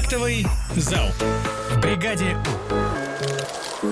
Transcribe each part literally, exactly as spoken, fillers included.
Фактовый зал. В бригаде У.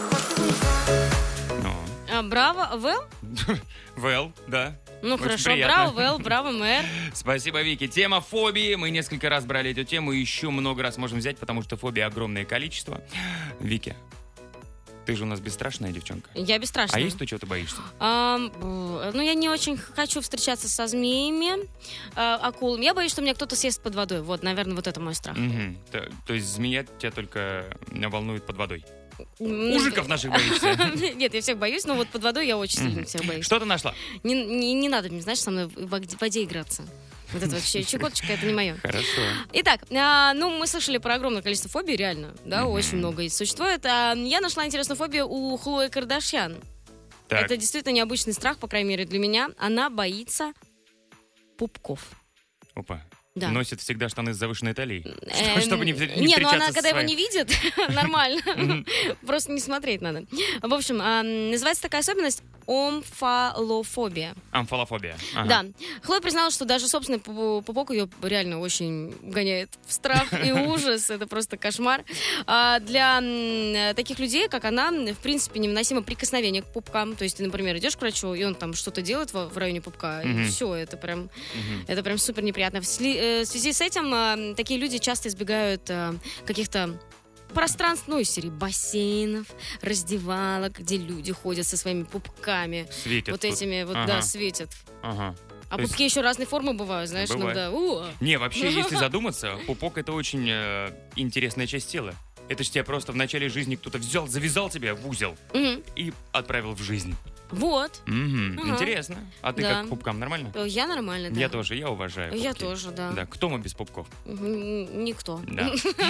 Ну. А, браво, Вэл? Вэл, да. Ну Очень хорошо, приятно. браво, Вэл, браво, мэр. Спасибо, Вики. Тема фобии. Мы несколько раз брали эту тему и еще много раз можем взять, потому что фобий огромное количество. Вики, ты же у нас бесстрашная девчонка. Я бесстрашная. А есть то, чего ты боишься? А, ну, я не очень хочу встречаться со змеями, а, акулами. Я боюсь, что меня кто-то съест под водой. Вот, наверное, вот это мой страх. Угу. То, то есть змея тебя только волнует под водой? Ну, Мужиков наших боишься? Нет, я всех боюсь, но вот под водой я очень сильно всех боюсь. Что ты нашла? Не, не, не надо мне, знаешь, со мной в воде, в воде играться. Вот это вообще чекоточка, это не мое. Хорошо. Итак, а, ну, мы слышали про огромное количество фобий, реально, да, Мгм. очень много их существует. А, я нашла интересную фобию у Хлои Кардашьян. Так. Это действительно необычный страх, по крайней мере, для меня. Она боится пупков. Опа. Да. Носит всегда штаны с завышенной талией. Эм, Чтобы не, не Не, ну встречаться она, со когда его своим. не видит, нормально. Просто не смотреть надо. В общем, а, называется такая особенность омфалофобия. Амфалофобия. Ага. Да. Хлоя призналась, что даже собственный пу- пупок ее реально очень гоняет в страх и ужас. Это просто кошмар. А для м, таких людей, как она, в принципе, невыносимо прикосновение к пупкам. То есть ты, например, идешь к врачу, и он там что-то делает в, в районе пупка, Мгм. и все, это прям, Мгм. это прям супер неприятно. В, сли- э, в связи с этим э, такие люди часто избегают э, каких-то пространств, ну, из серии бассейнов, раздевалок, где люди ходят со своими пупками. Светит Вот тут. этими вот, Ага. да, светят. Ага. А То есть- пупки еще разной формы бывают, знаешь, Бывает. иногда. У, Не, вообще, если задуматься, пупок — это очень э, интересная часть тела. Это же тебя просто в начале жизни кто-то взял, завязал тебя в узел Мгм. и отправил в жизнь. Вот. Мгм. Ага. Интересно. А ты Да. как к пупкам, нормально? Э, Я нормально, да. Я тоже, я уважаю Я пупки. тоже, да. Да, кто мы без пупков? М, Никто. Да.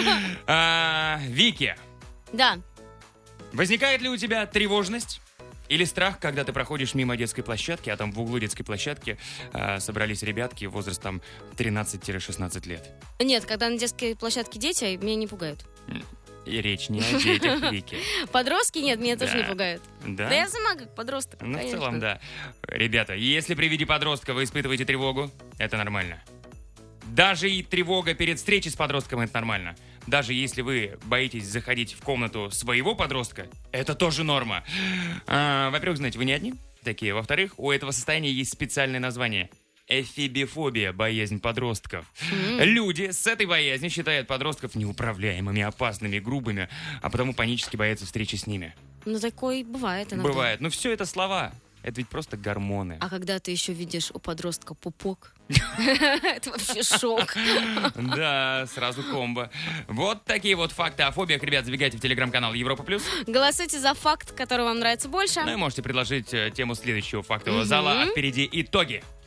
А, Вики, Да. возникает ли у тебя тревожность или страх, когда ты проходишь мимо детской площадки, а там в углу детской площадки а, собрались ребятки возрастом тринадцать-шестнадцать лет? Нет, когда на детской площадке дети, меня не пугают. И речь не о детях, Вики. Подростки, нет, меня тоже Да. не пугают. Да? Да я сама как подросток, Ну, в конечно. целом, да. Ребята, если при виде подростка вы испытываете тревогу, это нормально. Даже и тревога перед встречей с подростком — это нормально. Даже если вы боитесь заходить в комнату своего подростка, это тоже норма. А, во-первых, знаете, вы не одни такие. Во-вторых, у этого состояния есть специальное название — эфибифобия, боязнь подростков. Люди с этой боязнью считают подростков неуправляемыми, опасными, грубыми, а потому панически боятся встречи с ними. Ну, такой бывает иногда. Бывает. Но все это слова. Это ведь просто гормоны. А когда ты еще видишь у подростка пупок, это вообще шок. Да, сразу комбо. Вот такие вот факты о фобиях. Ребят, забегайте в телеграм-канал Европа Плюс. Голосуйте за факт, который вам нравится больше. Ну и можете предложить э, тему следующего фактового Мгм. зала. А впереди итоги.